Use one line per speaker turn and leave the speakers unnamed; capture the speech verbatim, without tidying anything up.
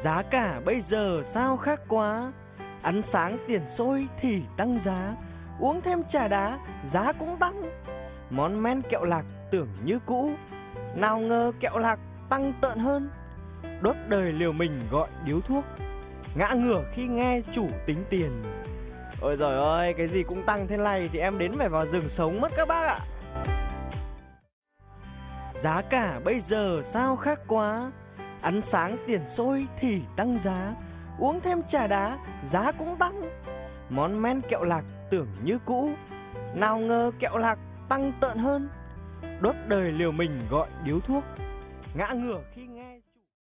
Giá cả bây giờ sao khác quá, ăn sáng tiền xôi thì tăng giá, uống thêm trà đá giá cũng tăng. Món men kẹo lạc tưởng như cũ, nào ngờ kẹo lạc tăng tợn hơn. Đốt đời liều mình gọi điếu thuốc, ngã ngửa khi nghe chủ tính tiền. Ôi giời ơi, cái gì cũng tăng thế này thì em đến phải vào rừng sống mất các bác ạ. Giá cả bây giờ sao khác quá, ăn sáng tiền xôi thì tăng giá, uống thêm trà đá giá cũng tăng. Món men kẹo lạc tưởng như cũ, nào ngờ kẹo lạc tăng tợn hơn. Đốt đời liều mình gọi điếu thuốc, ngã ngửa khi